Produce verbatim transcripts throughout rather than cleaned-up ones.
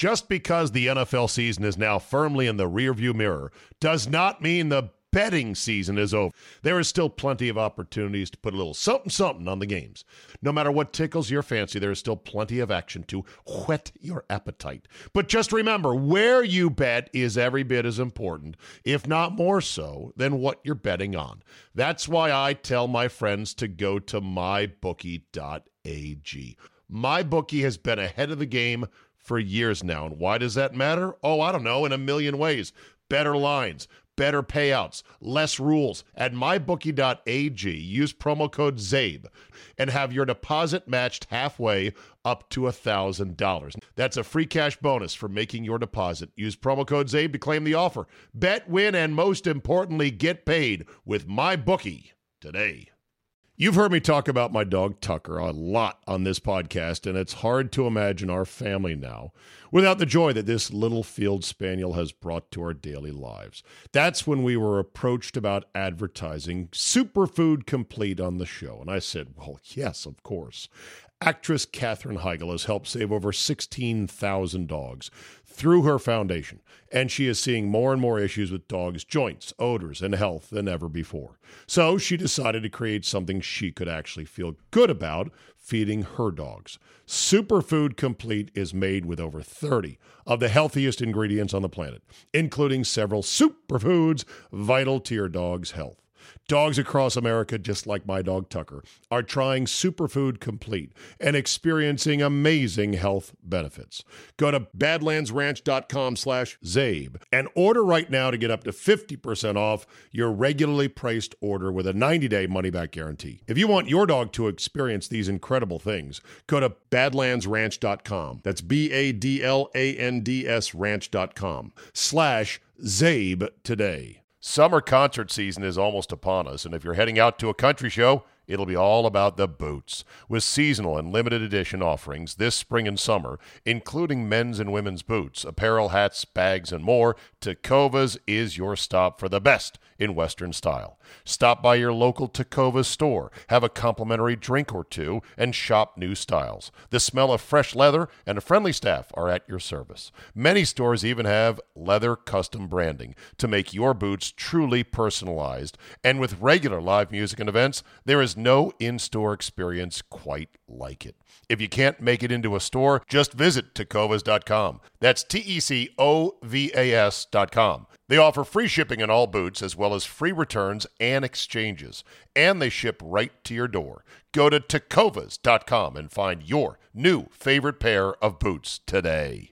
Just because the N F L season is now firmly in the rearview mirror does not mean the betting season is over. There is still plenty of opportunities to put a little something something on the games. No matter what tickles your fancy, there is still plenty of action to whet your appetite. But just remember, where you bet is every bit as important, if not more so, than what you're betting on. That's why I tell my friends to go to my bookie dot a g. MyBookie has been ahead of the game for years now. And why does that matter? Oh, I don't know, in a million ways. Better lines, better payouts, less rules. At my bookie dot a g, use promo code ZABE and have your deposit matched halfway up to one thousand dollars. That's a free cash bonus for making your deposit. Use promo code ZABE to claim the offer. Bet, win, and most importantly, get paid with MyBookie today. You've heard me talk about my dog Tucker a lot on this podcast, and it's hard to imagine our family now without the joy that this little field spaniel has brought to our daily lives. That's when we were approached about advertising Superfood Complete on the show, and I said, well, yes, of course. Actress Katherine Heigl has helped save over sixteen thousand dogs through her foundation, and she is seeing more and more issues with dogs' joints, odors, and health than ever before. So she decided to create something she could actually feel good about feeding her dogs. Superfood Complete is made with over thirty of the healthiest ingredients on the planet, including several superfoods vital to your dog's health. Dogs across America, just like my dog Tucker, are trying Superfood Complete and experiencing amazing health benefits. Go to badlandsranch.com slash Zabe and order right now to get up to fifty percent off your regularly priced order with a ninety-day money-back guarantee. If you want your dog to experience these incredible things, go to badlands ranch dot com. That's B A D L A N D S ranch dot com slash Zabe today. Summer concert season is almost upon us, and if you're heading out to a country show, it'll be all about the boots. With seasonal and limited edition offerings this spring and summer, including men's and women's boots, apparel, hats, bags, and more, Tecovas is your stop for the best in Western style. Stop by your local Tecovas store, have a complimentary drink or two, and shop new styles. The smell of fresh leather and a friendly staff are at your service. Many stores even have leather custom branding to make your boots truly personalized. And with regular live music and events, there is no in-store experience quite like it. If you can't make it into a store, just visit tecovas dot com. That's T E C O V A S dot com. They offer free shipping on all boots, as well as free returns and exchanges, and they ship right to your door. Go to tecovas dot com and find your new favorite pair of boots today.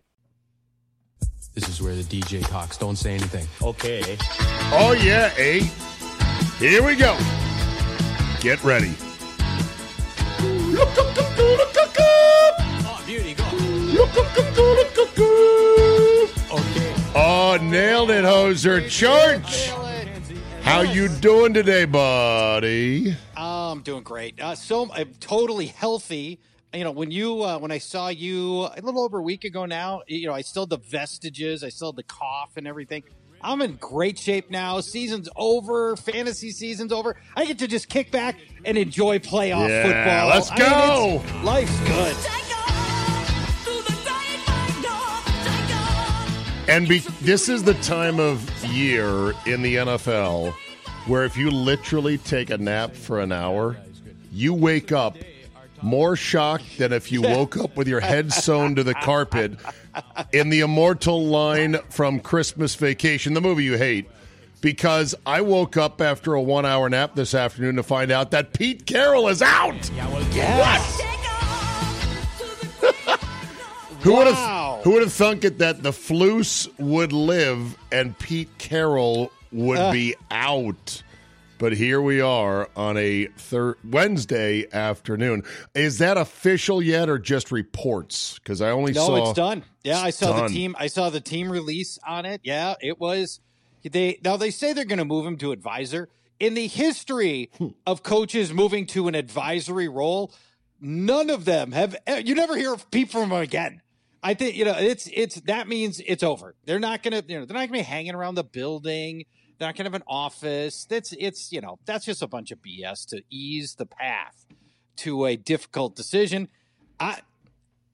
This is where the D J talks. Don't say anything. Okay. Oh, yeah, eh? Here we go. Get ready. Oh, beauty, go. Okay. Oh, nailed it, Hoser Church. How you doing today, buddy? Oh, I'm doing great. Uh, so I'm totally healthy. You know, when you uh, when I saw you a little over a week ago now, you know, I still had the vestiges, I still had the cough and everything. I'm in great shape now. Season's over. Fantasy season's over. I get to just kick back and enjoy playoff yeah, football. Let's go. I mean, life's good. And be, this is the time of year in the N F L where if you literally take a nap for an hour, you wake up more shocked than if you woke up with your head sewn to the carpet in the immortal line from Christmas Vacation, the movie you hate, because I woke up after a one-hour nap this afternoon to find out that Pete Carroll is out. Yeah, well, yes. Who would Wow. have who would have thunk it that the Floose would live and Pete Carroll would Uh. be out? But here we are on a thir- Wednesday afternoon. Is that official yet, or just reports? Because I only No, saw it's done. Yeah, I saw done. the team. I saw the team release on it. Yeah, it was. They now they say they're going to move him to advisor. In the history of coaches moving to an advisory role, none of them have. You never hear of Pete from him again. I think you know it's it's that means it's over. They're not going to you know they're not going to be hanging around the building. They're not going to have an office. That's it's you know that's just a bunch of B S to ease the path to a difficult decision. I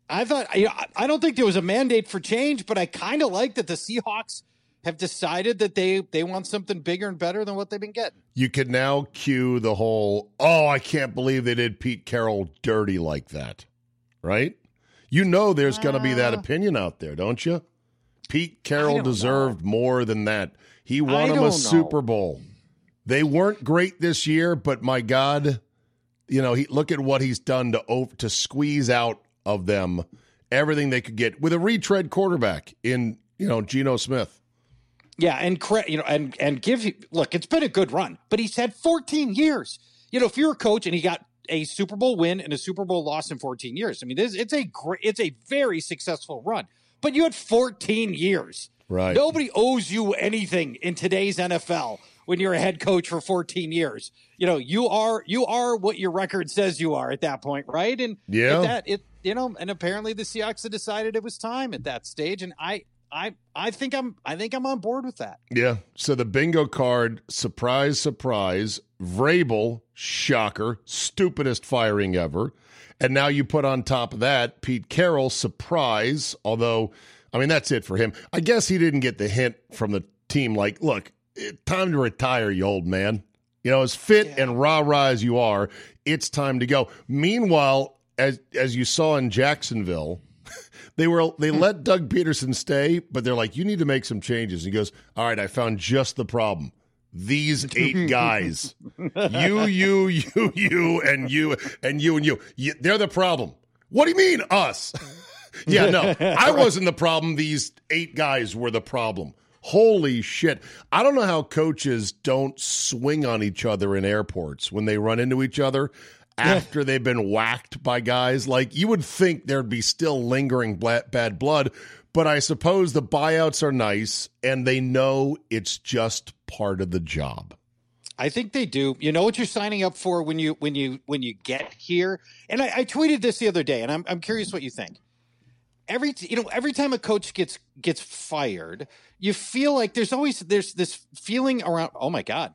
I thought, you know, I don't think there was a mandate for change, but I kind of like that the Seahawks have decided that they, they want something bigger and better than what they've been getting. You could now cue the whole, oh, I can't believe they did Pete Carroll dirty like that, right? You know there's going to be that opinion out there, don't you? Pete Carroll deserved know. more than that. He won I him a know. Super Bowl. They weren't great this year, but my God, you know, he look at what he's done to over, to squeeze out of them everything they could get with a retread quarterback in, you know, Geno Smith. Yeah, and you know, and and give look, it's been a good run, but he's had fourteen years. You know, if you're a coach and he got a Super Bowl win and a Super Bowl loss in fourteen years, I mean, this, it's a great, it's a very successful run. But you had fourteen years. Right. Nobody owes you anything in today's N F L when you're a head coach for fourteen years. You know, you are you are what your record says you are at that point, right? And yeah, at that it you know, and apparently the Seahawks had decided it was time at that stage, and I. I I think I'm I think I'm on board with that. Yeah. So the bingo card, surprise, surprise, Vrabel, shocker, stupidest firing ever. And now you put on top of that Pete Carroll, surprise, although, I mean, that's it for him. I guess he didn't get the hint from the team like, look, time to retire, you old man. You know, as fit yeah. and rah-rah as you are, it's time to go. Meanwhile, as as you saw in Jacksonville, They were they let Doug Peterson stay, but they're like, you need to make some changes. He goes, all right, I found just the problem. These eight guys, you, you, you, you, and you, and you, and you, you, they're the problem. What do you mean, us? yeah, no, I wasn't the problem. These eight guys were the problem. Holy shit. I don't know how coaches don't swing on each other in airports when they run into each other. After they've been whacked by guys, like you would think there'd be still lingering bad blood, but I suppose the buyouts are nice and they know it's just part of the job. I think they do. You know what you're signing up for when you when you when you get here. And I, I tweeted this the other day, and I'm I'm curious what you think. Every you know every time a coach gets gets fired, you feel like there's always there's this feeling around. Oh my God,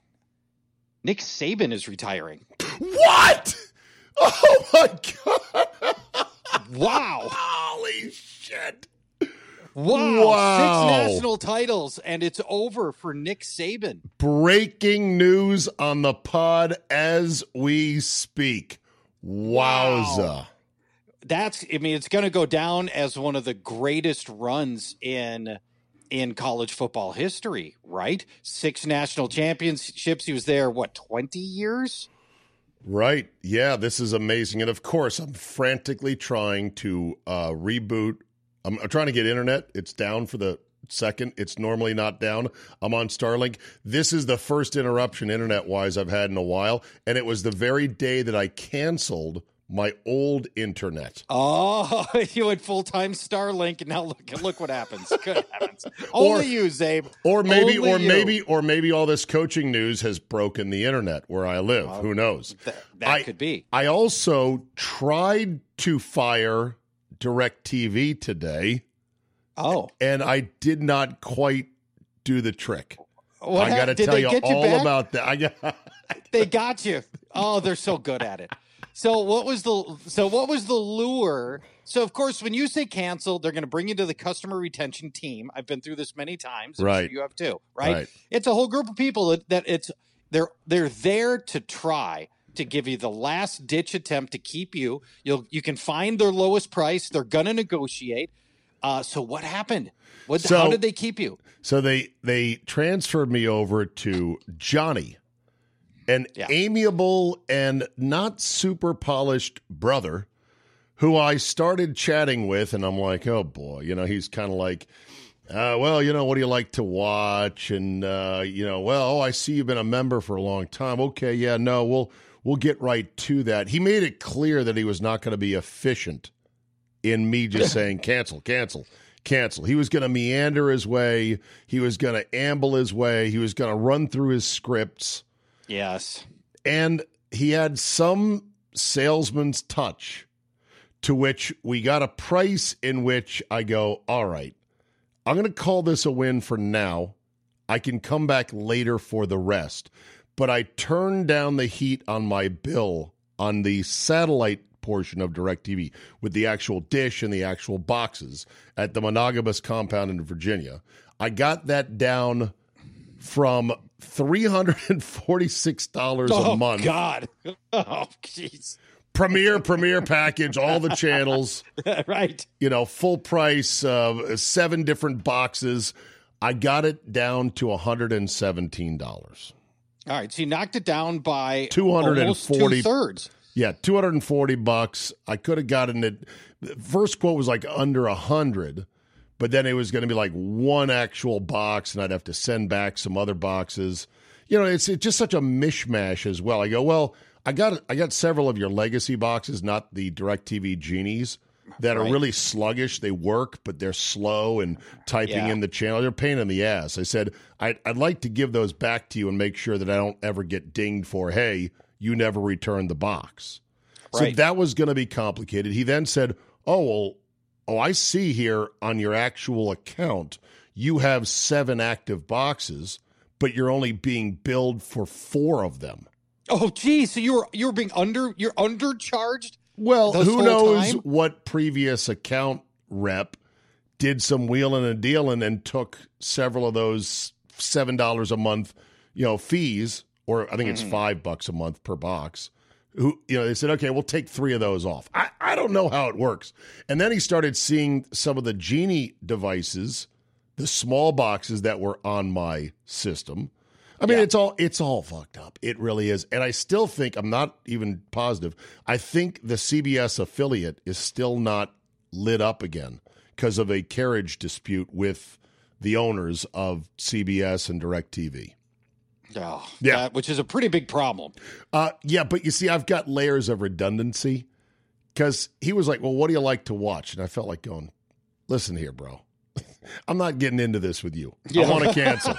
Nick Saban is retiring. What? Oh my God. Wow. Holy shit. Wow. Wow. Six national titles, and it's over for Nick Saban. Breaking news on the pod as we speak. Wowza. Wow. That's, I mean, it's going to go down as one of the greatest runs in in college football history, right? Six national championships. He was there, what, twenty years? Right. Yeah, this is amazing. And of course, I'm frantically trying to uh, reboot. I'm, I'm trying to get internet. It's down for the second. It's normally not down. I'm on Starlink. This is the first interruption internet-wise I've had in a while. And it was the very day that I canceled my old internet. Oh, you had full-time Starlink, and now look look what happens. Good heavens. Only you, Zabe. Or maybe Only or you. maybe or maybe all this coaching news has broken the internet where I live. Well, Who knows? Th- that I, could be. I also tried to fire DirecTV today. Oh. And I did not quite do the trick. What I got to tell you all you about that. I got They got you. Oh, they're so good at it. So what was the so what was the lure? So of course, when you say cancel, they're going to bring you to the customer retention team. I've been through this many times. I'm right. sure you have too, right? right? It's a whole group of people that, that it's they're they're there to try to give you the last ditch attempt to keep you. You'll you can find their lowest price. They're going to negotiate. Uh, so what happened? What so, how did they keep you? So they they transferred me over to Johnny. An yeah. amiable and not super polished brother who I started chatting with, and I'm like, oh, boy. You know, he's kind of like, uh, well, you know, what do you like to watch? And, uh, you know, well, oh, I see you've been a member for a long time. Okay, yeah, no, we'll, we'll get right to that. He made it clear that he was not going to be efficient in me just saying cancel, cancel, cancel. He was going to meander his way. He was going to amble his way. He was going to run through his scripts. Yes. And he had some salesman's touch to which we got a price in which I go, all right, I'm going to call this a win for now. I can come back later for the rest. But I turned down the heat on my bill on the satellite portion of DirecTV with the actual dish and the actual boxes at the monogamous compound in Virginia. I got that down from three hundred forty-six dollars oh, a month. God. Oh, jeez. Premier, premier package, all the channels. Right. You know, full price, uh, seven different boxes. I got it down to one hundred seventeen dollars. All right, so you knocked it down by two hundred forty, almost two-thirds. Yeah, two hundred forty bucks. I could have gotten it. First quote was like under one hundred, but then it was going to be like one actual box, and I'd have to send back some other boxes. You know, it's, it's just such a mishmash as well. I go, well, I got I got several of your legacy boxes, not the DirecTV Genies, that are Right. really sluggish. They work, but they're slow and typing Yeah. in the channel. They're a pain in the ass. I said, I'd, I'd like to give those back to you and make sure that I don't ever get dinged for, hey, you never returned the box. So Right. that was going to be complicated. He then said, oh, well, oh, I see here on your actual account, you have seven active boxes, but you're only being billed for four of them. Oh, geez. So you were you were being under you're undercharged? Well, This who whole knows time? what previous account rep did some wheeling and dealing and took several of those seven dollars a month, you know, fees, or I think it's Mm-hmm. five bucks a month per box. Who, you know, they said, okay, we'll take three of those off. I, I don't know how it works. And then he started seeing some of the Genie devices, the small boxes that were on my system. I mean, Yeah. it's all it's all fucked up. It really is. And I still think, I'm not even positive, I think the C B S affiliate is still not lit up again because of a carriage dispute with the owners of C B S and DirecTV. Oh, Yeah. that- which is a pretty big problem. Uh, yeah, but you see, I've got layers of redundancy because he was like, well, what do you like to watch? And I felt like going, listen here, bro. I'm not getting into this with you. Yeah. I want to cancel.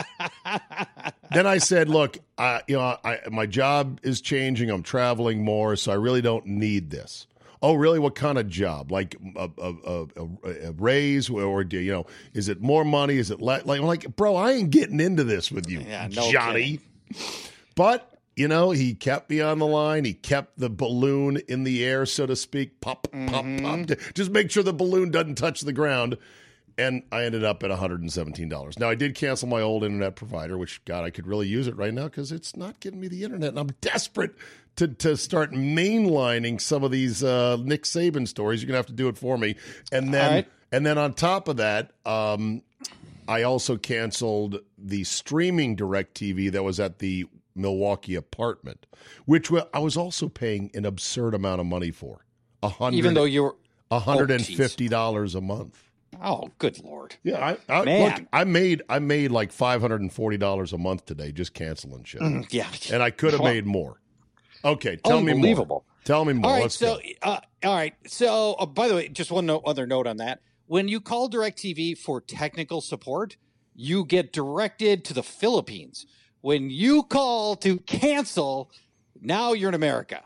Then I said, look, uh, you know, I, my job is changing. I'm traveling more, so I really don't need this. Oh, really? What kind of job? Like a, a, a, a, a raise, or do you know? Is it more money? Is it le- like? I'm like, bro, I ain't getting into this with you, Yeah, no Johnny. But you know, he kept me on the line. He kept the balloon in the air, so to speak. Pop, pop, pop. Just make sure the balloon doesn't touch the ground. And I ended up at one hundred seventeen dollars. Now, I did cancel my old internet provider, which, God, I could really use it right now because it's not getting me the internet. And I'm desperate to, to start mainlining some of these uh, Nick Saban stories. You're going to have to do it for me. And then, All right. and then on top of that, um, I also canceled the streaming DirecTV that was at the Milwaukee apartment, which wa- I was also paying an absurd amount of money for. A hundred, Even though you were one hundred fifty dollars a month. Oh, good Lord. Yeah, I, I Man. look, I made I made like five hundred and forty dollars a month today just canceling shit, Yeah. and I could have Well, made more. Okay, tell me more. Unbelievable. Tell me more. All right, Let's so go. uh, all right, so uh, by the way, just one note, other note on that: when you call DirecTV for technical support, you get directed to the Philippines. When you call to cancel, now you're in America.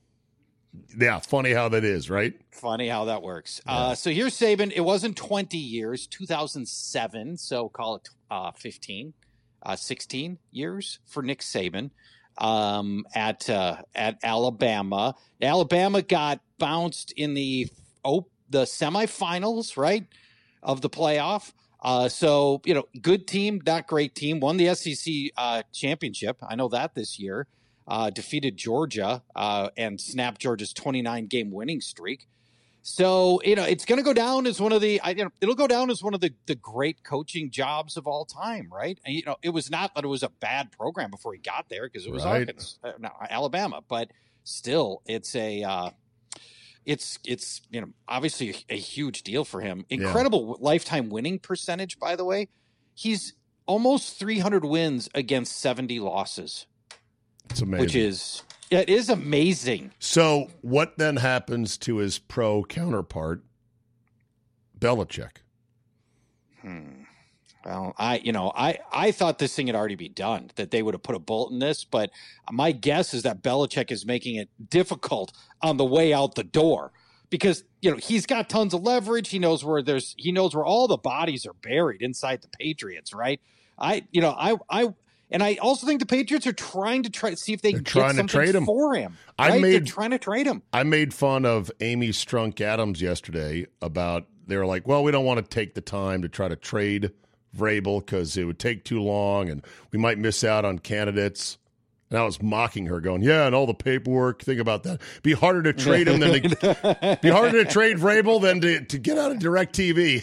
Yeah, funny how that is, right? Funny how that works. Uh, so here's Saban. It wasn't twenty years, two thousand seven, so call it uh, fifteen, uh, sixteen years for Nick Saban um, at uh, at Alabama. Alabama got bounced in the oh, the semifinals, right, of the playoff. Uh, so, you know, good team, not great team. Won the S E C uh, championship. I know that this year. Uh, defeated Georgia uh, and snapped Georgia's twenty-nine game winning streak. So, you know, it's going to go down as one of the, I, you know, it'll go down as one of the, the great coaching jobs of all time, right? And, you know, it was not that it was a bad program before he got there because it was Right. Arkansas, uh, no, Alabama, but still, it's a, uh, it's, it's, you know, obviously a, a huge deal for him. Incredible lifetime winning percentage, by the way. He's almost three hundred wins against seventy losses. It's amazing. Which is, it is amazing. So what then happens to his pro counterpart, Belichick? Hmm. Well, I, you know, I, I thought this thing had already been done, that they would have put a bolt in this, but my guess is that Belichick is making it difficult on the way out the door because, you know, he's got tons of leverage. He knows where there's, he knows where all the bodies are buried inside the Patriots, right? I, you know, I, I, And I also think the Patriots are trying to try to see if they They're can get trying to something trade him. for him. I Right? made- They're trying to trade him. I made fun of Amy Strunk Adams yesterday about, they were like, well, we don't want to take the time to try to trade Vrabel because it would take too long and we might miss out on candidates. And I was mocking her, going, yeah, and all the paperwork. Think about that. Be harder to trade him than to be harder to trade Vrabel than to, to get out of DirecTV.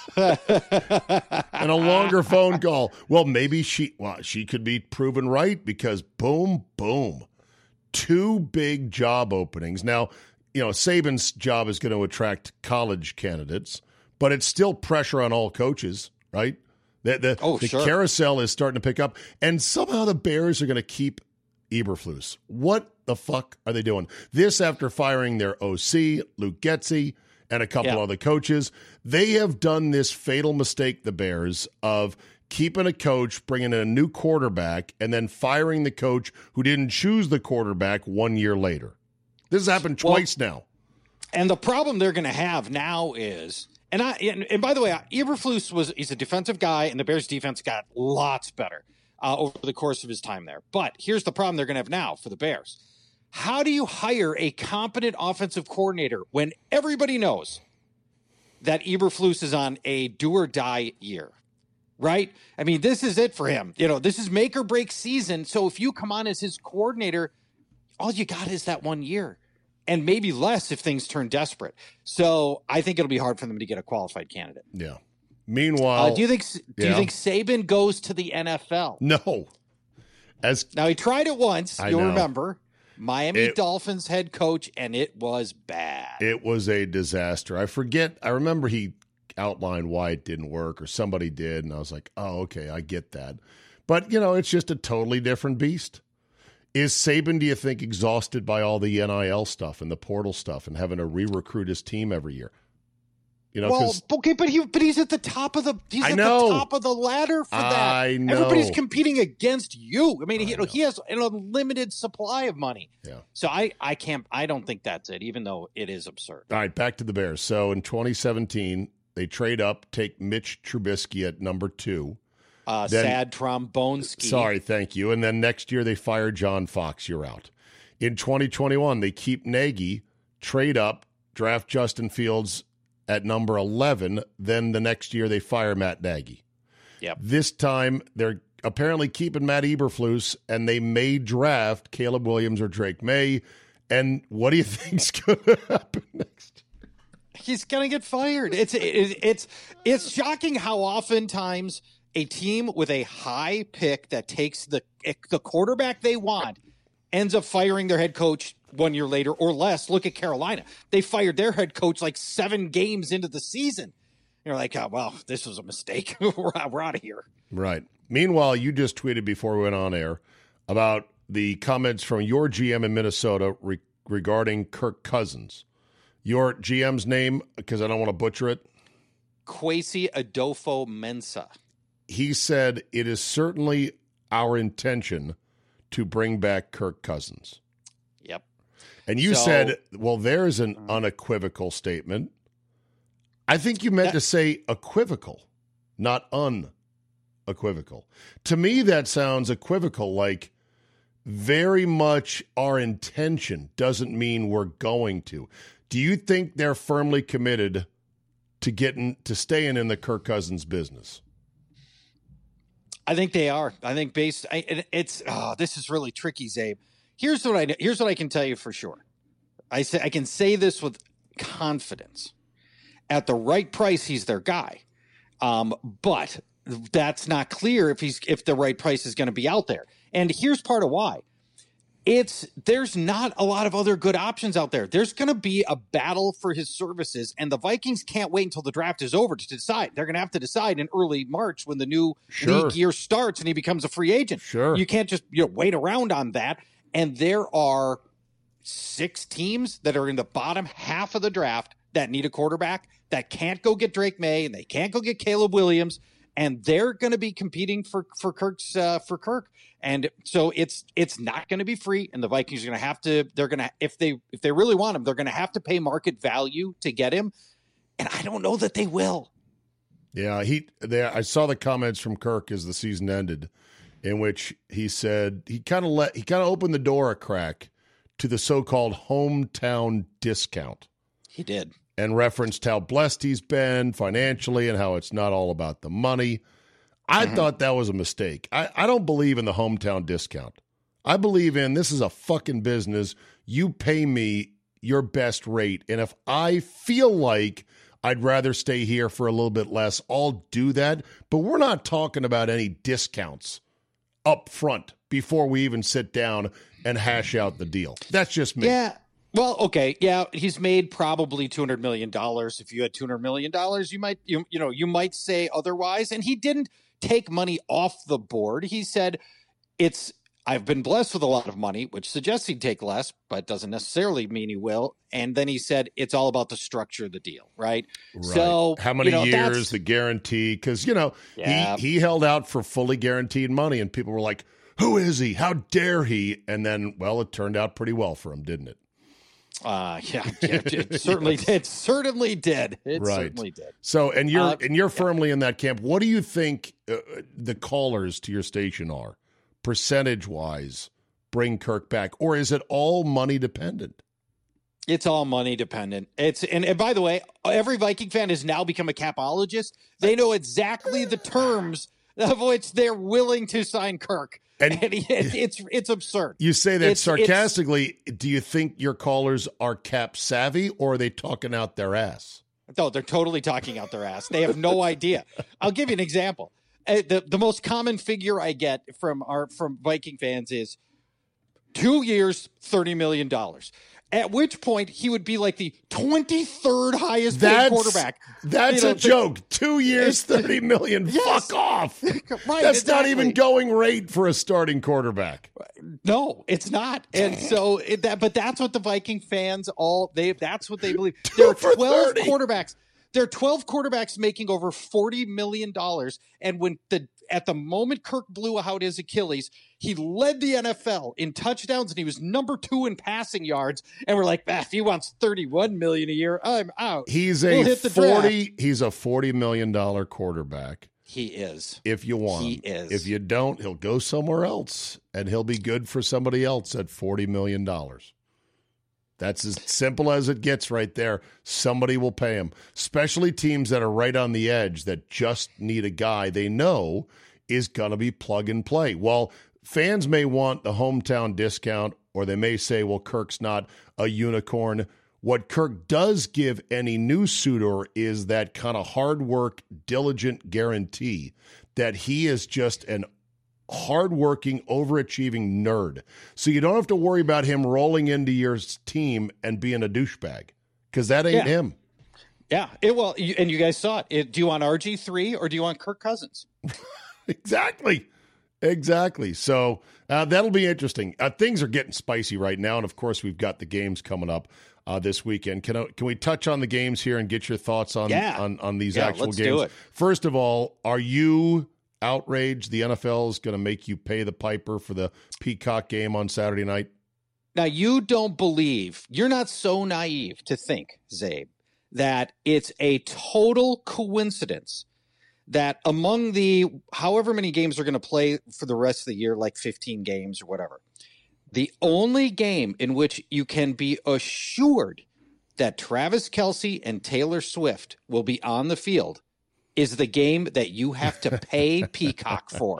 And a longer phone call. Well, maybe she well, she could be proven right because boom, boom. Two big job openings. Now, you know, Saban's job is going to attract college candidates, but it's still pressure on all coaches, right? The, the, Oh, the sure. carousel is starting to pick up, and somehow the Bears are going to keep Eberflus. What the fuck are they doing? This after firing their O C, Luke Getsy, and a couple Yeah. other coaches. They have done this fatal mistake, the Bears, of keeping a coach, bringing in a new quarterback, and then firing the coach who didn't choose the quarterback one year later. This has happened Well, twice now. And the problem they're going to have now is, and I and, and by the way, Eberflus was he's a defensive guy, and the Bears defense got lots better uh, over the course of his time there. But here's the problem they're going to have now for the Bears. How do you hire a competent offensive coordinator when everybody knows that Eberflus is on a do or die year? Right? I mean, this is it for him. You know, this is make or break season. So if you come on as his coordinator, all you got is that one year and maybe less if things turn desperate. So I think it'll be hard for them to get a qualified candidate. Yeah. Meanwhile, Uh, do you think do yeah. you think Saban goes to the N F L? no. As Now he tried it once, I you'll know. remember. Miami It- Dolphins head coach, and it was bad. it was a disaster. I forget. I remember he outlined why it didn't work, or somebody did, and I was like, oh, okay, I get that. But, you know, it's just a totally different beast. Is Saban, do you think, exhausted by all the N I L stuff and the portal stuff and having to re-recruit his team every year? You know, well, 'cause okay, but he but he's at the top of the he's I at know. the top of the ladder for that. I know. Everybody's competing against you. I mean, I he, know. he has an unlimited supply of money. Yeah. So I I can't I don't think that's it, even though it is absurd. All right, back to the Bears. So in twenty seventeen, they trade up, take Mitch Trubisky at number two. Uh, Then- sad trombone ski. Sorry, thank you. And then next year they fire John Fox. You're out. In twenty twenty-one, they keep Nagy, trade up, draft Justin Fields at number eleven. Then the next year they fire Matt Nagy. Yep. This time they're apparently keeping Matt Eberflus, and they may draft Caleb Williams or Drake May. And what do you think's going to happen next? He's gonna get fired. It's it, it's it's shocking how oftentimes a team with a high pick that takes the the quarterback they want ends up firing their head coach one year later or less. Look at Carolina; they fired their head coach like seven games into the season. You're like, oh, well, this was a mistake. we're out, we're out of here. Right. Meanwhile, you just tweeted before we went on air about the comments from your G M in Minnesota re- regarding Kirk Cousins. Your G M's name, because I don't want to butcher it. Kwesi Adolfo Mensa. He said, it is certainly our intention to bring back Kirk Cousins. Yep. And you So- said, well, there's an unequivocal statement. I think you meant That- to say equivocal, not unequivocal. To me, that sounds equivocal, like very much our intention doesn't mean we're going to. Do you think they're firmly committed to getting to staying in the Kirk Cousins business? I think they are. I think based. I, it- it's oh, this is really tricky, Zabe. Here's what I here's what I can tell you for sure. I say I can say this with confidence. At the right price, he's their guy. Um, but that's not clear if he's if the right price is going to be out there. And here's part of why. It's there's not a lot of other good options out there. There's going to be a battle for his services, and the Vikings can't wait until the draft is over to decide. They're going to have to decide in early March when the new Sure. league year starts and he becomes a free agent. Sure. You can't just you know wait around on that. And there are six teams that are in the bottom half of the draft that need a quarterback that can't go get Drake May and they can't go get Caleb Williams, and they're going to be competing for for Kirk's uh, for Kirk. And so it's it's not going to be free, and the Vikings are going to have to. They're going to if they if they really want him, they're going to have to pay market value to get him. And I don't know that they will. Yeah, he. There, I saw the comments from Kirk as the season ended, in which he said he kind of let he kind of opened the door a crack to the so-called hometown discount. He did. And referenced how blessed he's been financially and how it's not all about the money. I mm-hmm. thought that was a mistake. I, I don't believe in the hometown discount. I believe in this is a fucking business. You pay me your best rate. And if I feel like I'd rather stay here for a little bit less, I'll do that. But we're not talking about any discounts up front before we even sit down and hash out the deal. That's just me. Yeah. Well, okay. Yeah. He's made probably two hundred million dollars. If you had two hundred million dollars, you might, you, you know, you might say otherwise. And he didn't take money off the board. He said, it's, I've been blessed with a lot of money, which suggests he'd take less, but doesn't necessarily mean he will. And then he said, it's all about the structure of the deal, right? Right. So how many you know, years, the guarantee? Because, you know, yeah. he, he held out for fully guaranteed money and people were like, who is he? How dare he? And then, well, it turned out pretty well for him, didn't it? Uh, yeah, yeah it certainly yes. It certainly did. It right. certainly did. So, and you're, uh, and you're yeah. firmly in that camp. What do you think uh, the callers to your station are? Percentage-wise, bring Kirk back, or is it all money dependent? It's all money dependent. It's and, and by the way, every Viking fan has now become a capologist. They know exactly the terms of which they're willing to sign Kirk, and, and he, it's it's absurd. You say that it's, sarcastically. It's, do you think your callers are cap savvy, or are they talking out their ass? No, they're totally talking out their ass. They have no idea. I'll give you an example. Uh, the the most common figure I get from our from Viking fans is two years, thirty million dollars. At which point he would be like the twenty-third highest paid quarterback. That's you know, a joke. Two years, thirty million. Yes. Fuck off. Right, that's exactly. Not even going rate for a starting quarterback. No, it's not. And so it, that, but that's what the Viking fans all they. That's what they believe. There are twelve quarterbacks. There are twelve quarterbacks making over forty million dollars. And when the at the moment Kirk blew out his Achilles, he led the N F L in touchdowns and he was number two in passing yards. And we're like, ah, if he wants thirty-one million dollars a year, I'm out. He's a we'll forty. Draft. He's a forty million dollars quarterback. He is. If you want he him. is. If you don't, he'll go somewhere else and he'll be good for somebody else at forty million dollars. That's as simple as it gets right there. Somebody will pay him, especially teams that are right on the edge that just need a guy they know is going to be plug and play. Well, fans may want the hometown discount, or they may say, well, Kirk's not a unicorn. What Kirk does give any new suitor is that kind of hard work, diligent guarantee that he is just an hardworking, overachieving nerd. So you don't have to worry about him rolling into your team and being a douchebag, because that ain't yeah. him. Yeah. It, well, you, and you guys saw it. it. Do you want R G three or do you want Kirk Cousins? Exactly. Exactly. So uh, that'll be interesting. Uh, things are getting spicy right now. And, of course, we've got the games coming up uh, this weekend. Can, I, can we touch on the games here and get your thoughts on, yeah. on, on these yeah, actual let's games? Do it. First of all, are you outraged the N F L is going to make you pay the piper for the Peacock game on Saturday night? Now, you don't believe, you're not so naive to think, Zabe, that it's a total coincidence that among the however many games are going to play for the rest of the year, like fifteen games or whatever, the only game in which you can be assured that Travis Kelce and Taylor Swift will be on the field is the game that you have to pay Peacock for.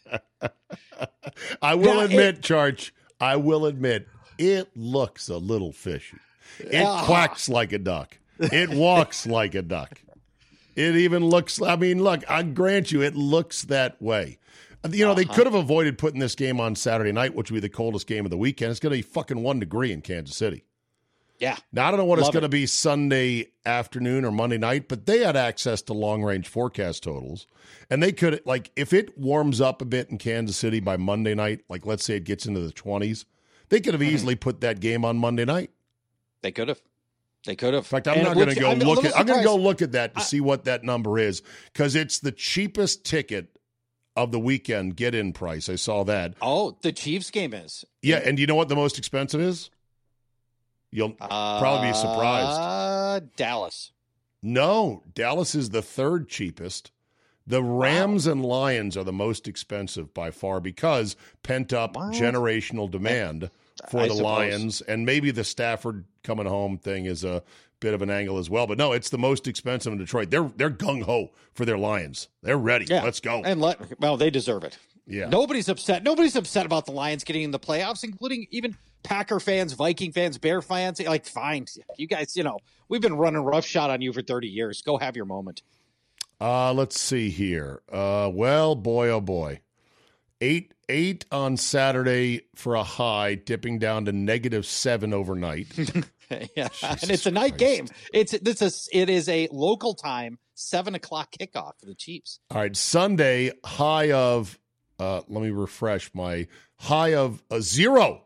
I will now, admit, it, Charge, I will admit, it looks a little fishy. It uh, quacks like a duck. It walks like a duck. It even looks, I mean, look, I grant you, it looks that way. You know, uh-huh. they could have avoided putting this game on Saturday night, which would be the coldest game of the weekend. It's going to be fucking one degree in Kansas City. Yeah. Now, I don't know what Love it's going to it. be Sunday afternoon or Monday night, but they had access to long-range forecast totals. And they could, like, if it warms up a bit in Kansas City by Monday night, like let's say it gets into the twenties, they could have mm-hmm. easily put that game on Monday night. They could have. They could have. In fact, I'm and not going to go I'm look at I'm going to go look at that to I, see what that number is, because it's the cheapest ticket of the weekend get-in price. I saw that. Oh, the Chiefs game is. Yeah, and do you know what the most expensive is? You'll uh, probably be surprised. Uh, Dallas. No, Dallas is the third cheapest. The Rams wow. and Lions are the most expensive by far because pent-up wow. generational demand for I the suppose. Lions, and maybe the Stafford coming home thing is a bit of an angle as well. But no, it's the most expensive in Detroit. They're they're gung-ho for their Lions. They're ready. Yeah. Let's go. And let, well, they deserve it. Yeah. Nobody's upset. Nobody's upset about the Lions getting in the playoffs, including even Packer fans, Viking fans, Bear fans. Like, fine. You guys, you know, we've been running roughshod on you for thirty years. Go have your moment. Uh, let's see here. Uh, well, boy, oh boy. Eight eight on Saturday for a high, dipping down to negative seven overnight. yeah, Jesus and it's a night Christ. game. It's this is it is a local time seven o'clock kickoff for the Chiefs. All right, Sunday high of uh, let me refresh my high of a zero.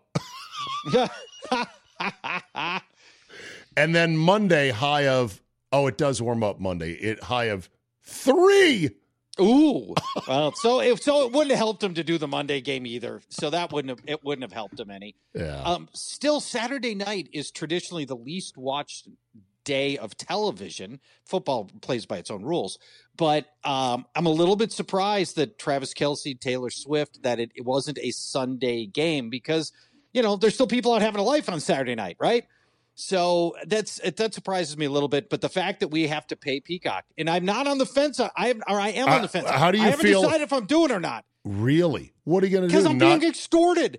And then Monday high of oh, it does warm up Monday. It high of three. Ooh, well, so it so it wouldn't have helped him to do the Monday game either. So that wouldn't have it wouldn't have helped him any. Yeah. Um, still, Saturday night is traditionally the least watched day of television. Football plays by its own rules, but um, I'm a little bit surprised that Travis Kelce, Taylor Swift, that it, it wasn't a Sunday game because you know there's still people out having a life on Saturday night, right? So that's that surprises me a little bit, but the fact that we have to pay Peacock, and I'm not on the fence, I am, or I am on the fence. Uh, how do you I haven't feel? decided if I'm doing it or not. Really? What are you going to do? Because I'm not... being extorted.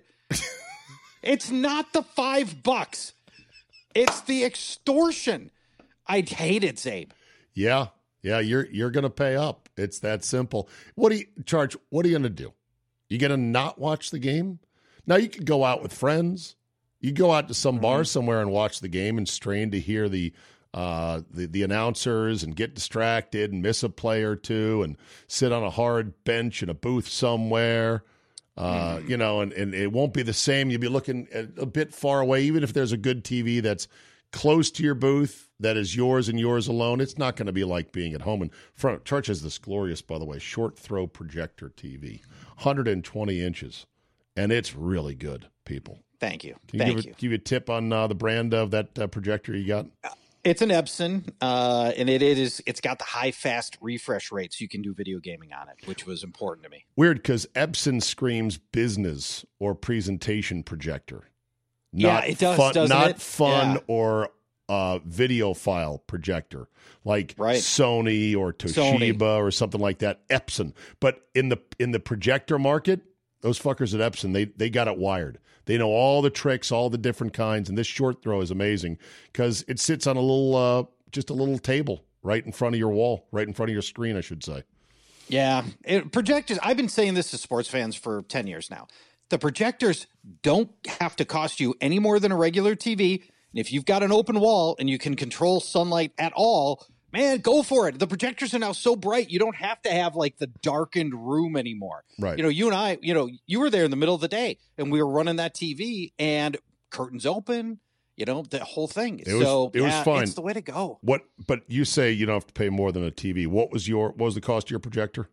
It's not the five bucks; it's the extortion. I hate it, Zabe. Yeah, yeah, you're you're going to pay up. It's that simple. What do you charge? What are you going to do? You going to not watch the game? Now you could go out with friends. You go out to some bar somewhere and watch the game and strain to hear the, uh, the the announcers and get distracted and miss a play or two and sit on a hard bench in a booth somewhere, uh, mm. you know, and, and it won't be the same. You'll be looking at a bit far away, even if there's a good T V that's close to your booth that is yours and yours alone. It's not going to be like being at home. In front, Church has this glorious, by the way, short throw projector T V, one hundred twenty inches, and it's really good, people. Thank you. Can you Thank give, you. A, give you a tip on uh, the brand of that uh, projector you got? It's an Epson, uh, and it is. It's got the high fast refresh rate, so you can do video gaming on it, which was important to me. Weird, because Epson screams business or presentation projector. Not yeah, it does. Fun, doesn't not it? fun yeah. or uh, video file projector like right. Sony or Toshiba Sony. Or something like that. Epson, but in the in the projector market, those fuckers at Epson, they they got it wired. They know all the tricks, all the different kinds, and this short throw is amazing because it sits on a little, uh, just a little table right in front of your wall, right in front of your screen, I should say. Yeah, it, projectors. I've been saying this to sports fans for ten years now. The projectors don't have to cost you any more than a regular T V, and if you've got an open wall and you can control sunlight at all, man, go for it. The projectors are now so bright, you don't have to have like the darkened room anymore. Right. You know, you and I, you know, you were there in the middle of the day and we were running that T V and curtains open, you know, the whole thing. It was, so it yeah, was fine. It's the way to go. What, but you say you don't have to pay more than a T V. What was your, what was the cost of your projector?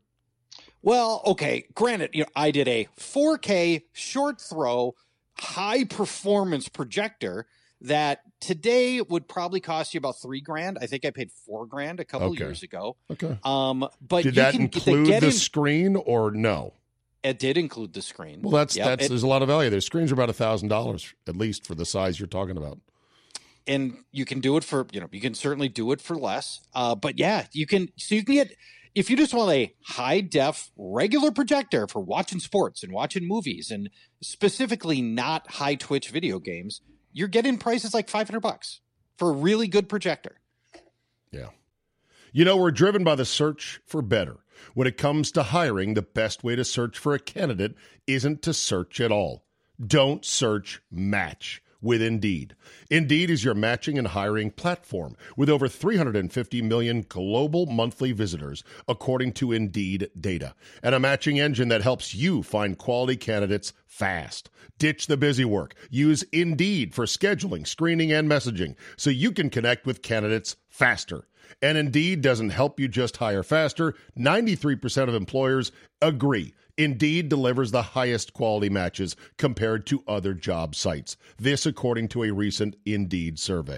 Well, okay, granted, you know, I did a four K short throw, high performance projector that today would probably cost you about three grand. I think I paid four grand a couple okay. years ago. Okay. Um, but did you that can include get the in, screen or no? It did include the screen. Well, that's yep, that's it, there's a lot of value. Their screens are about a thousand dollars at least for the size you're talking about. And you can do it for you know you can certainly do it for less. Uh, but yeah, you can. So you can get if you just want a high def regular projector for watching sports and watching movies and specifically not high twitch video games. You're getting prices like five hundred bucks for a really good projector. Yeah. You know, we're driven by the search for better. When it comes to hiring, the best way to search for a candidate isn't to search at all. Don't search, match with Indeed. Indeed is your matching and hiring platform with over three hundred fifty million global monthly visitors, according to Indeed data, and a matching engine that helps you find quality candidates fast. Ditch the busy work. Use Indeed for scheduling, screening, and messaging so you can connect with candidates faster. And Indeed doesn't help you just hire faster. ninety-three percent of employers agree. Indeed delivers the highest quality matches compared to other job sites. This according to a recent Indeed survey.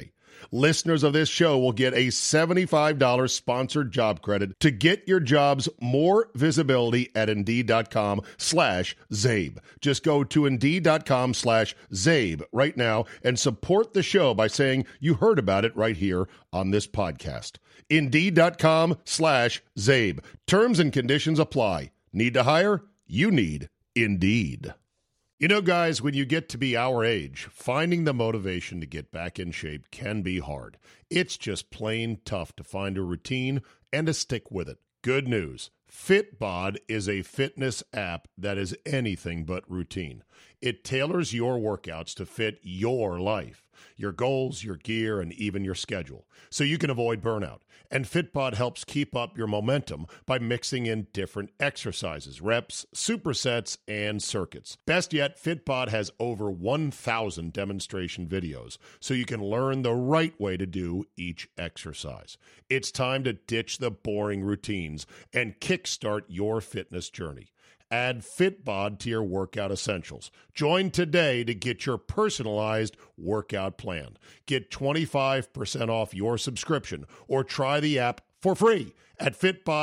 Listeners of this show will get a seventy-five dollars sponsored job credit to get your jobs more visibility at Indeed.com slash Zabe. Just go to Indeed.com slash Zabe right now and support the show by saying you heard about it right here on this podcast. Indeed.com slash Zabe. Terms and conditions apply. Need to hire? You need Indeed. You know, guys, when you get to be our age, finding the motivation to get back in shape can be hard. It's just plain tough to find a routine and to stick with it. Good news. Fitbod is a fitness app that is anything but routine. It tailors your workouts to fit your life, your goals, your gear, and even your schedule, so you can avoid burnout. And Fitbod helps keep up your momentum by mixing in different exercises, reps, supersets, and circuits. Best yet, Fitbod has over one thousand demonstration videos, so you can learn the right way to do each exercise. It's time to ditch the boring routines and kickstart your fitness journey. Add Fitbod to your workout essentials. Join today to get your personalized workout plan. Get twenty-five percent off your subscription or try the app for free at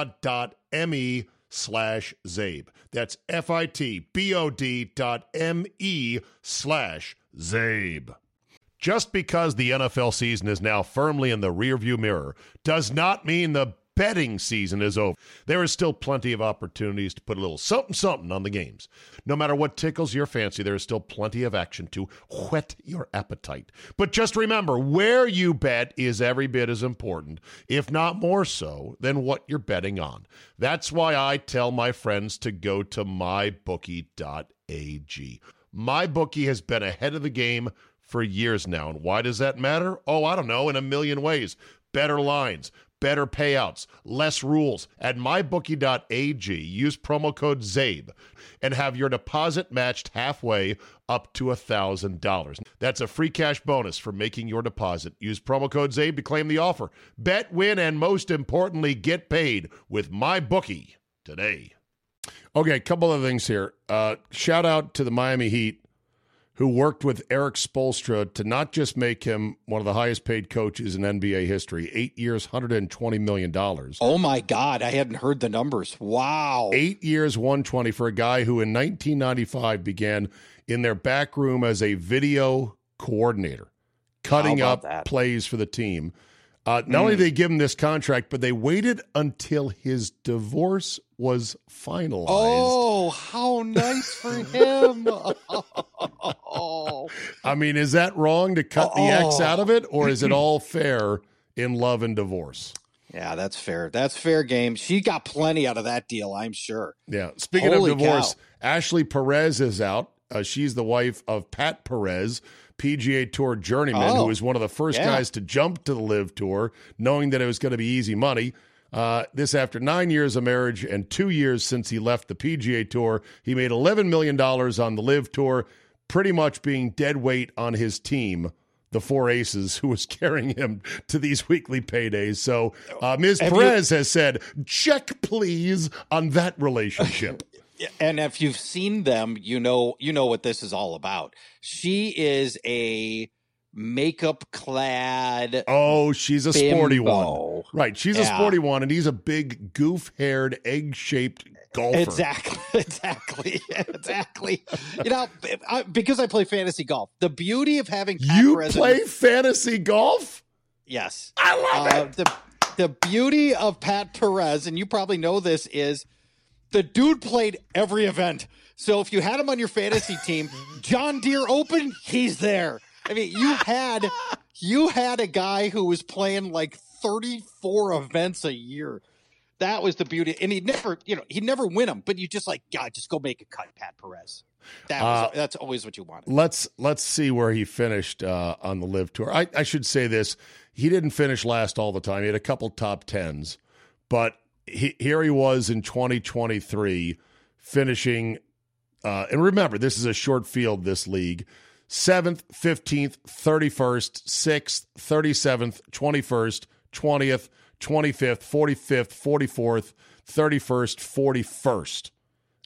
fitbod.me slash Zabe. That's F-I-T-B-O-D dot M-E slash Zabe. Just because the N F L season is now firmly in the rearview mirror does not mean the betting season is over. There is still plenty of opportunities to put a little something something on the games. No matter what tickles your fancy, there is still plenty of action to whet your appetite. But just remember, where you bet is every bit as important, if not more so, than what you're betting on. That's why I tell my friends to go to my bookie dot a g. MyBookie has been ahead of the game for years now. And why does that matter? Oh, I don't know, in a million ways. Better lines, better payouts, less rules. At my bookie dot a g, use promo code ZABE and have your deposit matched halfway up to one thousand dollars. That's a free cash bonus for making your deposit. Use promo code ZABE to claim the offer. Bet, win, and most importantly, get paid with MyBookie today. Okay, a couple of things here. Uh, shout out to the Miami Heat, who worked with Eric Spoelstra to not just make him one of the highest paid coaches in N B A history, eight years, one hundred twenty million dollars. Oh, my God. I hadn't heard the numbers. Wow. Eight years, one hundred twenty for a guy who in nineteen ninety-five began in their back room as a video coordinator, cutting up that? plays for the team. Uh, not Mm. only did they give him this contract, but they waited until his divorce was finalized. Oh, how nice for him. Oh. I mean, is that wrong to cut the Oh. X out of it, or is it all fair in love and divorce? Yeah, that's fair. That's fair game. She got plenty out of that deal, I'm sure. Yeah. Speaking Holy of divorce, cow. Ashley Perez is out. Uh, she's the wife of Pat Perez, P G A Tour journeyman, Oh, who was one of the first yeah. guys to jump to the Live Tour, knowing that it was going to be easy money. Uh, this after nine years of marriage and two years since he left the P G A Tour, he made eleven million dollars on the Live Tour, pretty much being dead weight on his team, the Four Aces, who was carrying him to these weekly paydays. So uh, Miz Have Perez has said, check please on that relationship. And if you've seen them, you know you know what this is all about. She is a makeup clad Oh, she's a sporty bimbo. one. Right. She's a Yeah. sporty one, and he's a big, goof-haired, egg-shaped golfer. Exactly, exactly, exactly. You know, I, because I play fantasy golf, the beauty of having Pat You Perez play in- fantasy golf? yes, I love uh, it. the the beauty of Pat Perez, and you probably know this, is the dude played every event. So if you had him on your fantasy team, John Deere Open, he's there. I mean, you had you had a guy who was playing like thirty-four events a year. That was the beauty. And he'd never, you know, he'd never win them, but you just like, God, just go make a cut, Pat Perez. That was, Uh, that's always what you wanted. Let's let's see where he finished uh, on the Live Tour. I, I should say this. He didn't finish last all the time. He had a couple top tens. But he, here he was in twenty twenty-three finishing, uh, and remember, this is a short field, this league, seventh, fifteenth, thirty-first, sixth, thirty-seventh, twenty-first, twentieth, twenty-fifth, forty-fifth, forty-fourth, thirty-first, forty-first.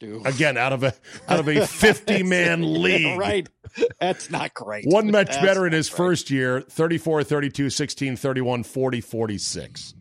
Again, out of a out of a fifty-man league. Right. That's not great. One match That's better in his great. first year, thirty-four, thirty-two, sixteen, thirty-one, forty, forty-six.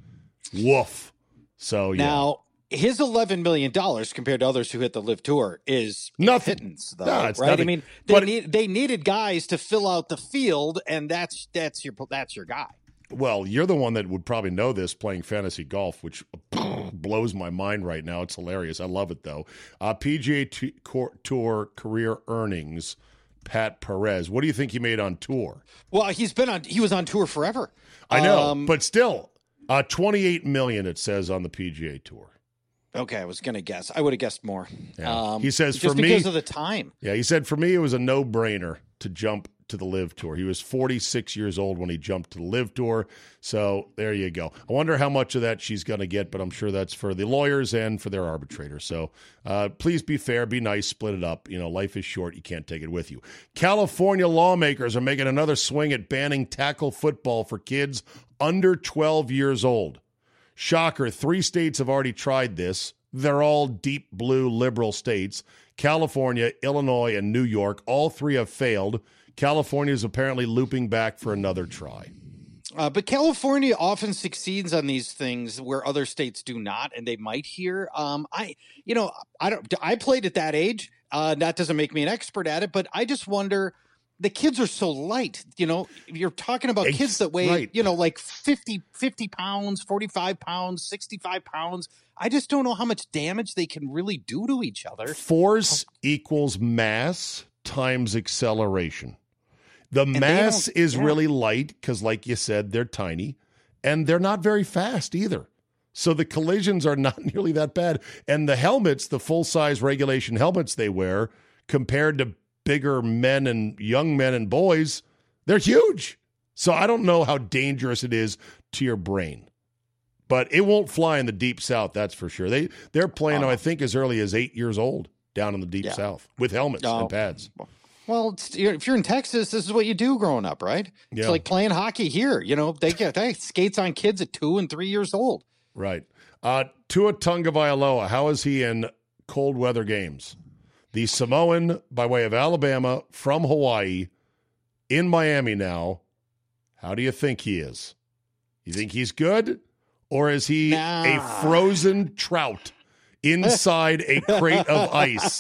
Woof. So, yeah. Now, his eleven million dollars compared to others who hit the Live Tour is Nothing. pittance, though, No, it's right? nothing. I mean, they But- need they needed guys to fill out the field, and that's that's your that's your guy. Well, you're the one that would probably know this playing fantasy golf, which blows my mind right now. It's hilarious. I love it, though. Uh, P G A T- Tour career earnings, Pat Perez. What do you think he made on tour? Well, he's been on he was on tour forever. I know, Um, but still, uh, twenty-eight million dollars it says on the P G A Tour. Okay, I was going to guess. I would have guessed more. Yeah. Um, He says, just for me- because of the time. Yeah, he said, for me, it was a no-brainer to jump to the Live Tour. He was forty-six years old when he jumped to the Live Tour. So there you go. I wonder how much of that she's going to get, but I'm sure that's for the lawyers and for their arbitrator. So uh, please be fair, be nice, split it up. You know, life is short. You can't take it with you. California lawmakers are making another swing at banning tackle football for kids under twelve years old. Shocker, three states have already tried this. They're all deep blue liberal states. California, Illinois, and New York. All three have failed. California is apparently looping back for another try. Uh, but California often succeeds on these things where other states do not, and they might here. Um, I, you know, I don't. I played at that age. Uh, that doesn't make me an expert at it, but I just wonder. The kids are so light. You know, you're talking about Ex- kids that weigh, right. you know, like fifty, fifty pounds, forty-five pounds, sixty-five pounds. I just don't know how much damage they can really do to each other. Force equals mass times acceleration. The they mass don't- is yeah. really light because, like you said, they're tiny, and they're not very fast either. So the collisions are not nearly that bad. And the helmets, the full-size regulation helmets they wear, compared to bigger men and young men and boys, they're huge. So I don't know how dangerous it is to your brain. But it won't fly in the Deep South, that's for sure. They, they're playing, Oh. I think, as early as eight years old down in the Deep Yeah. South with helmets Oh. and pads. Well, it's, you're, if you're in Texas, this is what you do growing up, right? Yeah. It's like playing hockey here. You know, they get they skates on kids at two and three years old. Right. Uh, Tua Tagovailoa, how is he in cold weather games? The Samoan, by way of Alabama, from Hawaii, in Miami now. How do you think he is? You think he's good? Or is he Nah. a frozen trout inside a crate of ice?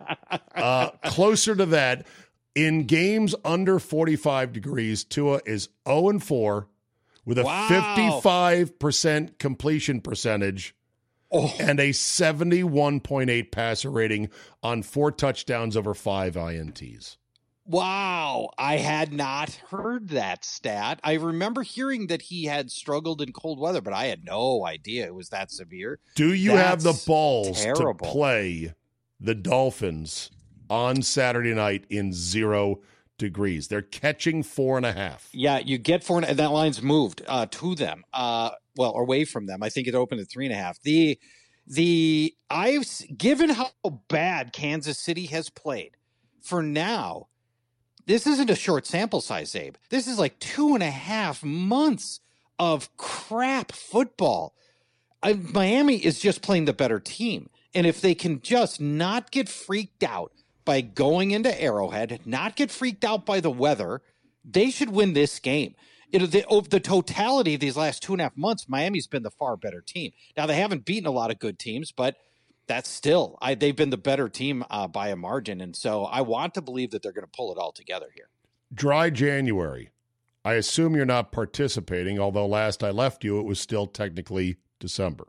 Uh, closer to that, in games under forty-five degrees, Tua is oh and four with a Wow. fifty-five percent completion percentage Oh, and a seventy-one point eight passer rating on four touchdowns over five I N Ts. wow. I had not heard that stat. I remember hearing that he had struggled in cold weather, but I had no idea it was that severe. Do you have the That's balls terrible. to play the Dolphins on Saturday night in zero degrees? They're catching four and a half. Yeah, you get four, and that line's moved uh, to them. Uh, well, away from them. I think it opened at three and a half. The the I've given how bad Kansas City has played for now. This isn't a short sample size, Abe. This is like two and a half months of crap football. I, Miami is just playing the better team, and if they can just not get freaked out by going into Arrowhead, not get freaked out by the weather, they should win this game. You know, the, of the totality of these last two and a half months, Miami's been the far better team. Now, they haven't beaten a lot of good teams, but that's still, I, they've been the better team uh, by a margin. And so I want to believe that they're going to pull it all together here. Dry January. I assume you're not participating, although last I left you, it was still technically December.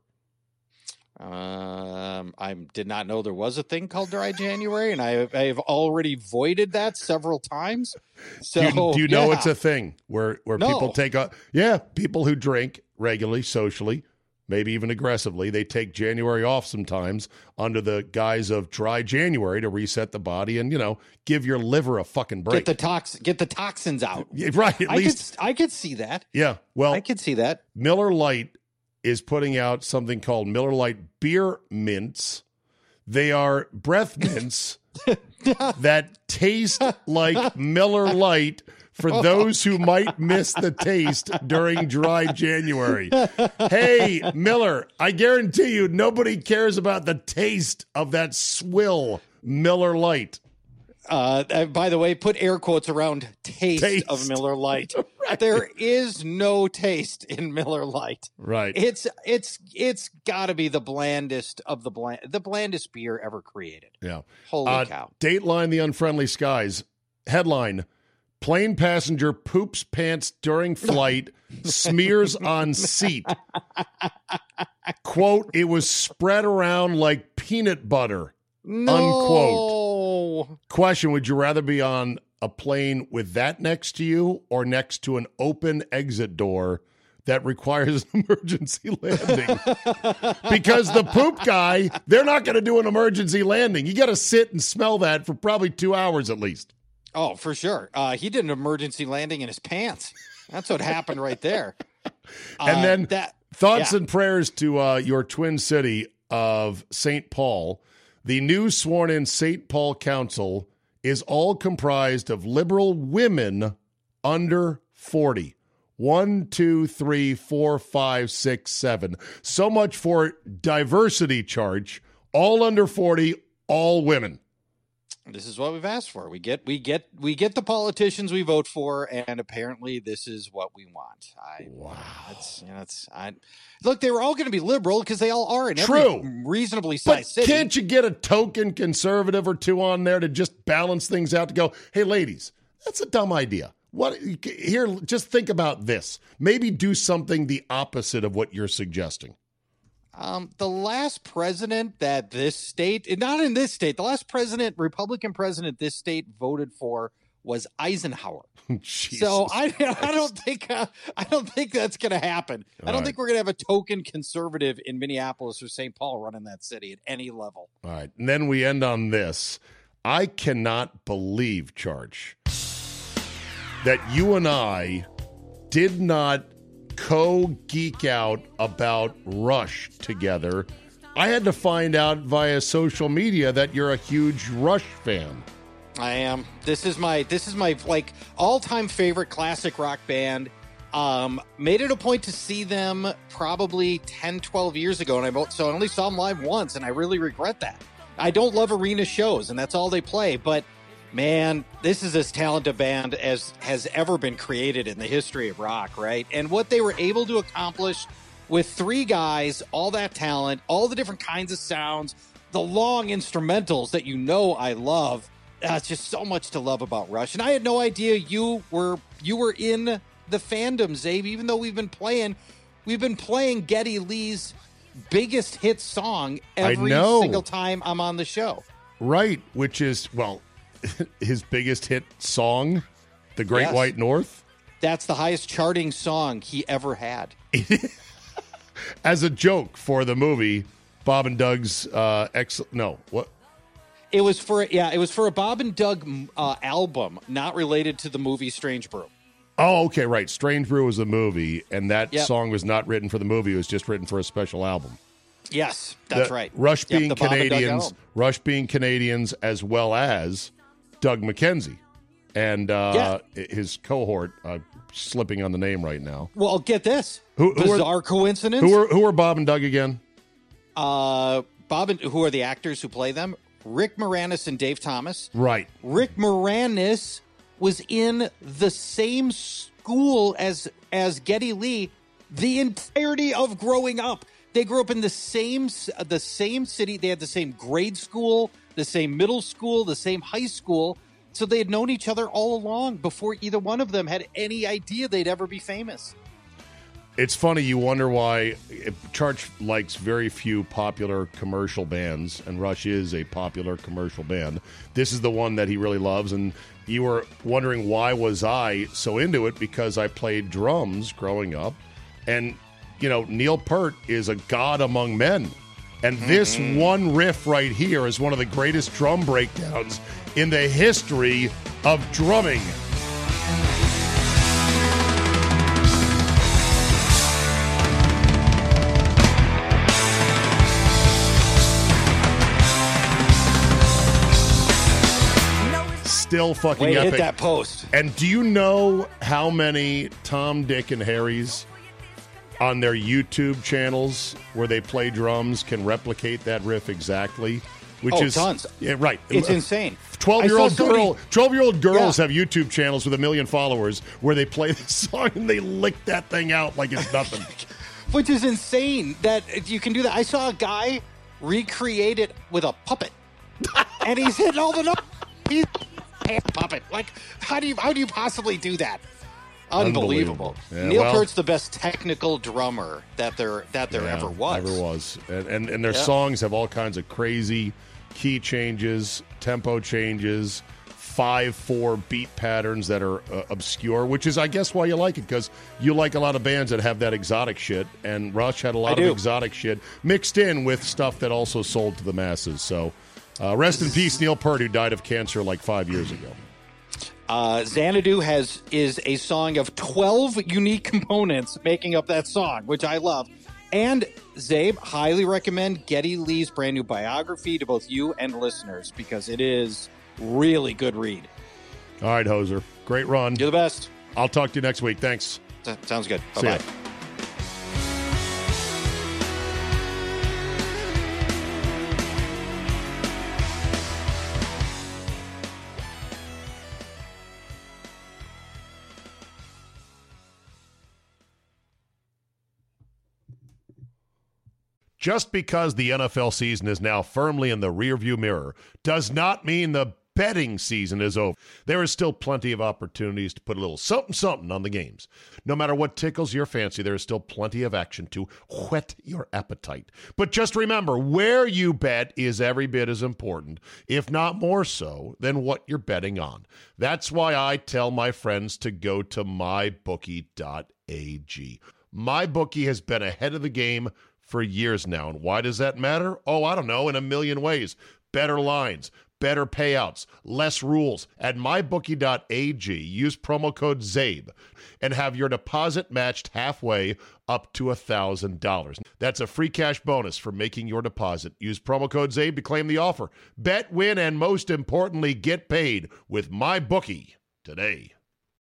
Um, I did not know there was a thing called Dry January, and I, I've already voided that several times. So do you, do you know yeah. it's a thing where, where No. people take a yeah, people who drink regularly, socially, maybe even aggressively, they take January off sometimes under the guise of dry January to reset the body and, you know, give your liver a fucking break. get the tox get the toxins out. Yeah, right, at I least. could I could see that. Yeah, well, I could see that. Miller Lite is putting out something called Miller Lite Beer Mints. They are breath mints that taste like Miller Lite for those who might miss the taste during dry January. Hey, Miller, I guarantee you nobody cares about the taste of that swill Miller Lite. Uh, uh, by the way, put air quotes around taste, Taste. of Miller Lite. Right. There is no taste in Miller Lite. Right. It's it's it's got to be the blandest of the bland, the blandest beer ever created. Yeah. Holy Uh, cow! Dateline: The Unfriendly Skies. Headline: Plane passenger poops pants during flight, smears on seat. Quote: It was spread around like peanut butter. No. Unquote. Question: Would you rather be on a plane with that next to you or next to an open exit door that requires an emergency landing? Because the poop guy, they're not going to do an emergency landing. You got to sit and smell that for probably two hours at least. Oh, for sure. Uh, he did an emergency landing in his pants. That's what happened right there. And Uh, then that thoughts yeah. and prayers to uh, your twin city of Saint Paul. The new sworn-in Saint Paul Council is all comprised of liberal women under forty. One, two, three, four, five, six, seven. So much for diversity, Charge. All under forty, all women. This is what we've asked for. We get we get we get the politicians we vote for, and apparently this is what we want. I Wow. That's you know, that's I look. They were all going to be liberal because they all are in True. every reasonably But sized city. can't you get a token conservative or two on there to just balance things out to go, hey, ladies, that's a dumb idea. What here, just think about this. Maybe do something the opposite of what you're suggesting. Um, the last president that this state, not in this state, the last president, Republican president this state voted for was Eisenhower. Jesus So I, I Christ. don't think uh, I don't think that's going to happen. I don't All right. think we're going to have a token conservative in Minneapolis or Saint Paul running that city at any level. All right. And then we end on this. I cannot believe, Charge, that you and I did not co-geek out about Rush together. I had to find out via social media that you're a huge Rush fan. I am. This is my this is my like all-time favorite classic rock band. Um, made it a point to see them probably ten, twelve years ago, and I bo- so I only saw them live once, and I really regret that. I don't love arena shows, and that's all they play, but man, this is as talented a band as has ever been created in the history of rock, right? And what they were able to accomplish with three guys, all that talent, all the different kinds of sounds, the long instrumentals that you know I love. Uh, it's just so much to love about Rush. And I had no idea you were you were in the fandom, Zabe, even though we've been playing we've been playing Geddy Lee's biggest hit song every know. single time I'm on the show. Right, which is, well, his biggest hit song, The Great Yes. White North. That's the highest charting song he ever had. As a joke for the movie, Bob and Doug's uh, ex. No, what? It was for yeah, it was for a Bob and Doug uh, album, not related to the movie Strange Brew. Oh, okay, right. Strange Brew was a movie, and that Yep. song was not written for the movie. It was just written for a special album. Yes, that's The right. Rush Yep, being the Bob and Doug Canadians, album. Rush being Canadians, as well as Doug McKenzie and uh, his cohort. Uh, slipping on the name right now. Well, get this Who- who are- bizarre coincidence. Who are who are Bob and Doug again? uh, Bob and who are the actors who play them? Rick Moranis and Dave Thomas. Right. Rick Moranis was in the same school as as Geddy Lee the entirety of growing up. They grew up in the same the same city. They had the same grade school, the same middle school, the same high school. So they had known each other all along before either one of them had any idea they'd ever be famous. It's funny. You wonder why Church likes very few popular commercial bands, and Rush is a popular commercial band. This is the one that he really loves, and you were wondering why was I so into it, because I played drums growing up, and you know Neil Peart is a god among men, and this Mm-hmm. one riff right here is one of the greatest drum breakdowns in the history of drumming. still fucking Way to epic. hit that post. And do you know how many Tom, Dick, and Harry's on their YouTube channels where they play drums can replicate that riff exactly? Which Oh, is tons. Yeah, right. It's insane. Twelve-year-old I saw somebody- girl, twelve-year-old girls Yeah. have YouTube channels with a million followers where they play this song and they lick that thing out like it's nothing. Which is insane that you can do that. I saw a guy recreate it with a puppet, and he's hitting all the notes. He's a puppet. Like, how do you how do you possibly do that? Unbelievable. Unbelievable. Yeah, Neil well- Peart's the best technical drummer that there that there Yeah, ever was. Ever was. And, and, and their Yeah. songs have all kinds of crazy key changes, tempo changes, five four beat patterns that are uh, obscure, which is, I guess, why you like it, because you like a lot of bands that have that exotic shit, and Rush had a lot I of do. exotic shit mixed in with stuff that also sold to the masses. So uh, rest in peace, Neil Peart, who died of cancer like five years ago. Uh, Xanadu has is a song of twelve unique components making up that song, which I love. And Zabe, highly recommend Geddy Lee's brand new biography to both you and listeners because it is really good read. All right, Hoser. Great run. You're the best. I'll talk to you next week. Thanks. S- sounds good. See ya. Bye-bye. Just because the N F L season is now firmly in the rearview mirror does not mean the betting season is over. There is still plenty of opportunities to put a little something something on the games. No matter what tickles your fancy, there is still plenty of action to whet your appetite. But just remember, where you bet is every bit as important, if not more so, than what you're betting on. That's why I tell my friends to go to my bookie dot a g. MyBookie has been ahead of the game for years now. And why does that matter? Oh, I don't know, in a million ways. Better lines, better payouts, less rules. At my bookie dot a g, use promo code ZABE and have your deposit matched halfway up to one thousand dollars. That's a free cash bonus for making your deposit. Use promo code ZABE to claim the offer. Bet, win, and most importantly, get paid with MyBookie today.